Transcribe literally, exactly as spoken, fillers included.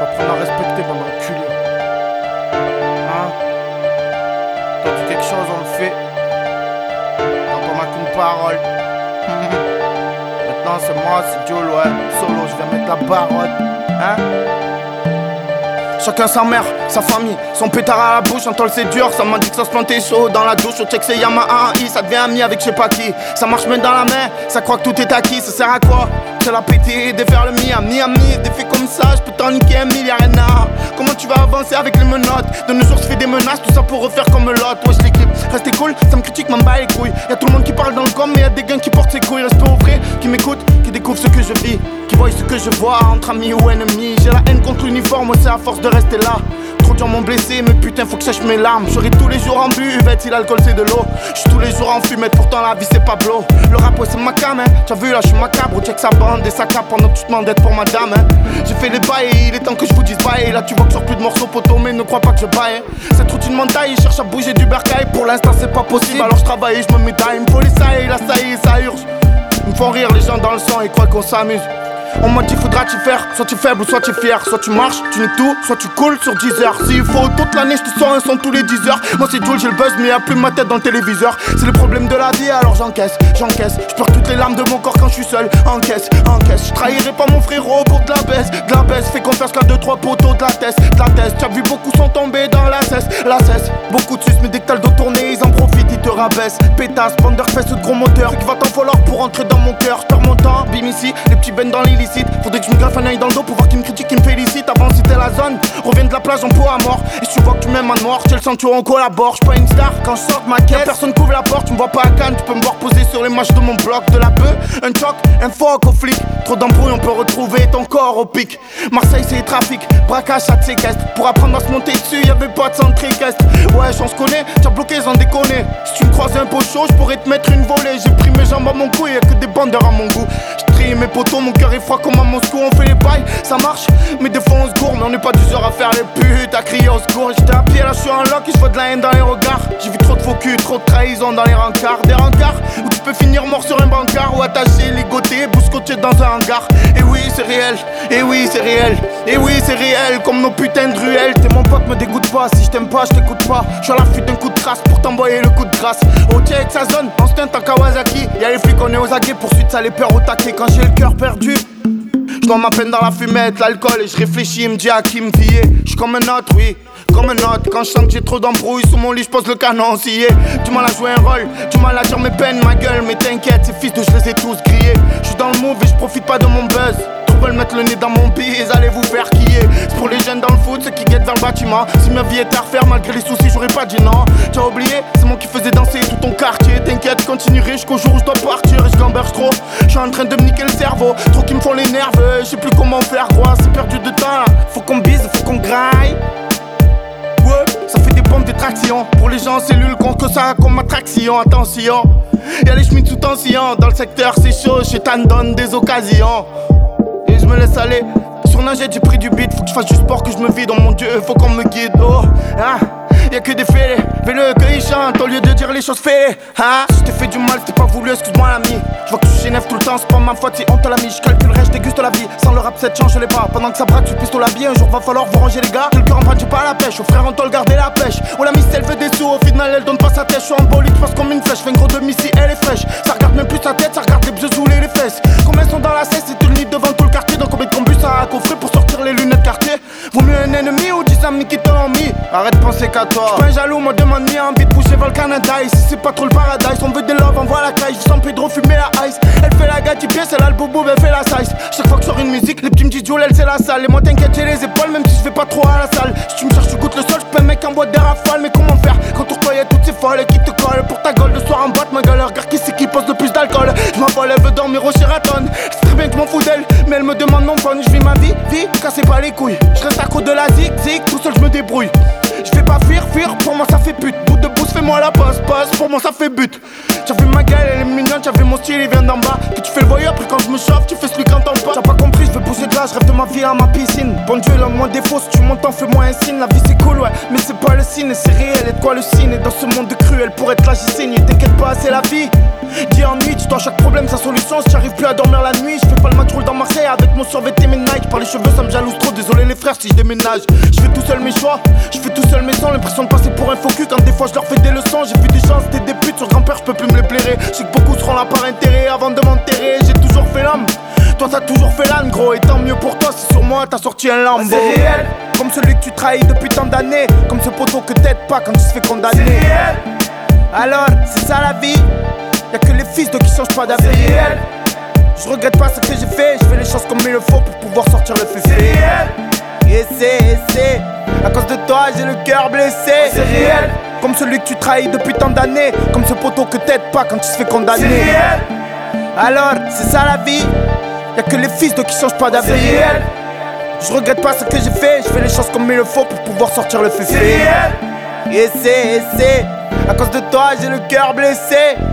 Apprendre à respecter, bande enculé. Hein? T'as dit quelque chose, on le fait. Quand on n'a qu'une parole. Maintenant c'est moi, c'est Joel, ouais. Solo, je vais mettre la barotte. Hein? Chacun sa mère, sa famille, son pétard à la bouche, un tol c'est dur, ça m'a dit que ça se plantait chaud dans la douche, au check c'est Yamaha I, ça devient ami avec je sais pas qui. Ça marche même dans la main, ça croit que tout est acquis, ça sert à quoi? C'est la péter, défaire le Miami, Miami, des faits comme ça, je peux t'en niquer un milliard et na. Comment tu vas avancer avec les menottes? De nos jours je fais des menaces, tout ça pour refaire comme l'autre. Wesh l'équipe, restez cool, ça me critique, m'en bat les couilles. Y'a tout le monde qui parle dans le com, mais y'a des gains qui portent ses couilles. Restez au vrai, qui m'écoutent, qui découvrent ce que je vis, qui voient ce que je vois entre amis ou ennemis. J'ai la haine contre l'uniforme, c'est à force de rester là. Trop dur m'ont blessé, mais putain faut que je sèche mes larmes. J'aurai tous les jours en buvette si l'alcool c'est de l'eau. J'suis tous les jours en fumette, pourtant la vie c'est Pablo. Le rap ouais c'est ma cam hein. T'as vu là j'suis macabre, check sa bande et sa cape pendant que tu te m'endettes pour madame hein. J'ai fait les bails, il est temps que je vous dise bye. Là tu vois que je sors plus de morceaux poteau, mais ne crois pas que je baille. Cette routine m'entaille, il cherche à bouger du bercail. Pour l'instant c'est pas possible, alors je travaille et je me médaille. Il me faut les sailles, là ça y est, ça urge. Ils me font rire les gens dans le sang et croient qu'on s'amuse. On m'a dit faudra t'y faire, soit tu es faible ou soit tu es fier. Soit tu marches, tu niques tout, soit tu coules sur dix heures. S'il faut toute l'année je te sors un son tous les dix heures. Moi c'est Jules, j'ai le buzz mais y'a plus ma tête dans le téléviseur. C'est le problème de la vie alors j'encaisse, j'encaisse. Je pleure toutes les larmes de mon corps quand je suis seul. Encaisse, encaisse, je trahirai pas mon frérot pour de la baisse. De la baisse, fais confiance qu'à deux trois poteaux de la test, de la test. T'as vu beaucoup sont tombés dans la cesse, la cesse. Beaucoup de sus mais dès que t'as le dos tourné ils en profitent, ils te rabaissent. Pétasse, bandeur fesses de gros moteur. Fait qu'il va t'en falloir pour entrer dans mon cœur. J'perds mon temps, bim ici, les petits bennes dans l'illicite. Faudrait que je me graffe un œil dans le dos pour voir qui me critique, qui me félicite. Avant c'était la zone, reviens de la plage en peau à mort. Et si tu vois que tu m'aimes à mort, j'ai le ceinture on collabore. J'suis pas une star quand je sors de ma caisse. Personne couvre la porte, tu me vois pas à Cannes. Tu peux me voir poser sur les marches de mon bloc. De la bœuf, un choc, un fuck au flic. Trop d'embrouilles, on peut retrouver ton corps au pic. Marseille c'est trafic, braquage ça te séquestre. Pour apprendre à se monter dessus, y'avait pas de centre équestre. Ouais on se connaît, t'as bloqué sans déconner. Si tu me croises un peu chaud, j'pourrais te mettre une volée. J'ai pris mes jambes à mon cou, y'a que des bandeurs à mon goût. J'trie mes potos, mon cœur est froid comme à Moscou. On fait les bails, ça marche, mais des fois on se gourme. Mais on n'est pas du genre à faire les putes, à crier au secours. J'étais à pied, là je suis en lock, je vois de la haine dans les regards. J'ai vu trop de faux culs, trop de trahison dans les rencarts. Des rencarts où tu peux finir mort sur un bancard. Ou attaché, ligoté, bouscoté dans un hangar. Et oui c'est réel, et oui c'est réel. Et oui c'est réel, comme nos putains de ruelles. T'es mon pote, me dégoûte pas, si je t'aime pas, je t'écoute pas. Je suis à l'affût d'un coup de trace pour t'envoyer le coup de grâce. Au check sa zone, en stunt en Kawasaki. Y'a les flics, on est aux aguets, poursuite ça les peurs au taquet. Quand j'ai le cœur perdu, j'dois ma peine dans la fumette, l'alcool et je réfléchis, il me dit à qui me fier. J'suis comme un autre, oui, comme un autre. Quand je sens que j'ai trop d'embrouilles sous mon lit, j'pose le canon scié. Du mal à jouer un rôle, du mal à dire mes peines, ma gueule. Mais t'inquiète, ces fils de je les ai tous grillés. J'suis dans le move et j'profite pas de mon buzz. Trop veulent mettre le nez dans mon bise, allez vous faire quiller. C'est pour les jeunes dans le foot, ceux qui guettent vers le bâtiment. Si ma vie est à refaire, malgré les soucis, j'aurais pas dit non. T'as oublié, c'est moi qui faisais danser tout ton quartier. T'inquiète, je continuerai jusqu'au jour où je dois partir. Et je gamberge trop, je suis en train de me niquer le cerveau. Trop qui me font les nerveux, je sais plus comment faire, quoi. C'est perdu de temps là, faut qu'on bise, faut qu'on graille. Ouais, ça fait des pompes, des tractions. Pour les gens en cellule, compte que ça comme attraction. Attention, y'a les chemins sous tension. Dans le secteur c'est chaud, chez t'en donne des occasions. Et je me laisse aller, surnager du prix du beat. Faut que je fasse du sport, que je me vide, oh mon dieu, faut qu'on me guide. Oh, hein, y'a que des fêlés, fais-le que ils chantent au lieu de dire les choses faites. Hein, si je t'ai fait du mal, c'était pas voulu, excuse-moi l'ami. Je vois que tu génèves tout le temps, c'est pas ma faute, c'est honte à l'ami. Je calculerai, je déguste la vie, sans le rap cette chance je l'ai pas. Pendant que ça braque, tu pistes la vie, un jour va falloir vous ranger les gars. Que le cœur en pâte, j'ai pas la pêche, au frère on t'a garder la pêche. Oh la miss elle veut des sous, au final elle donne pas sa tête. Je suis en bolide, je passe comme une flèche, fais un gros demi si elle est fraîche. Ça regarde même plus sa tête, ça regarde les bjeux sous les fesses. Combien sont dans la cesse, c'est une lit devant tout le quartier. Dans combien de combus ça a coffré pour sortir les lunettes quartier. Vaut mieux un ennemi ou dix amis qui t'ont mis. Arrête de penser qu'à toi. J'suis pas un jaloux, moi demande ni envie de bouger vers le Canada. Ici c'est pas trop le paradise, on veut des love, envoie la caille. Je sens Pedro fumer la ice. Elle fait la gâte pied, c'est là le boubou, elle fait la size. Chaque fois que je sors une musique, les petits me disent Joel, elle c'est la salle. Et moi t'inquiète, j'ai les épaules, même si je vais pas trop à la salle. Si tu me cherches, tu goûtes le sol, j'peux un mec en boîte des rafales. Mais comment faire quand autour toi y'a toutes ces folles qui te collent pour ta gueule. Le soir en boîte, ma gueule, regarde qui c'est qui pose le plus d'alcool. Je m'envole, elle veut dormir au Sheraton. C'est très bien que je m'en fous d'elle, mais elle me demande mon phone. Je vis ma vie, vie, cassez pas les couilles. Je reste à côté de la zig, zig, tout seul je me débrouille. Je vais pas fuir, fuir, pour moi ça fait pute. Bout de bouse, fais-moi la passe, passe, pour moi ça fait but. T'as vu ma gueule, elle est mignonne, t'as vu mon style, il vient d'en bas. Que tu fais le voyeur, après quand je me chauffe, tu fais celui quand t'en pas. T'as pas compris, je veux bouger de là, je rêve de ma vie à ma piscine. Bon Dieu, là, moins défaut, si tu m'entends, fais-moi un signe. La vie c'est cool, ouais, mais c'est pas le signe, c'est réel. Et de quoi le signe? Et dans ce monde de cruel, pour être là, j'y signe. T'inquiète pas, c'est la vie. Dis en nuit, tu dois chaque problème sa solution. Si j'arrive plus à dormir la nuit, je fais pas le match, roule dans Marseille avec mon survêt et mes Nike. Par les cheveux, ça me jalouse trop, désolé les frères si je déménage. Je fais tout seul mes choix, je fais tout seul mes sons. L'impression de passer pour un faux cul quand des fois je leur fais des leçons. J'ai vu des gens, c'était des putes, sur grand-père, je peux plus me les blairer. Je sais que beaucoup seront là par intérêt avant de m'enterrer. J'ai toujours fait l'homme, toi t'as toujours fait l'âne gros. Et tant mieux pour toi si sur moi t'as sorti un lambeau. C'est réel, comme celui que tu trahis depuis tant d'années. Comme ce poteau que t'aides pas quand tu te fais condamner. c'est réel, Alors, c'est ça la vie. Y'a que les fils de qui changent pas d'avis. c'est réel, Je regrette pas ce que j'ai fait. Je fais les choses comme il le faut pour pouvoir sortir le c'est féfé. réel, Et c'est, et c'est à cause de toi j'ai le cœur blessé. c'est réel, Comme celui que tu trahis depuis tant d'années. Comme ce poteau que t'aides pas quand tu te fais c'est condamner. réel, Alors, c'est ça la vie. Y'a que les fils de qui changent pas c'est d'avis. réel, Je regrette pas ce que j'ai fait. Je fais les choses comme il le faut pour pouvoir sortir le c'est féfé. réel. Et c'est, et c'est à cause de toi j'ai le cœur blessé.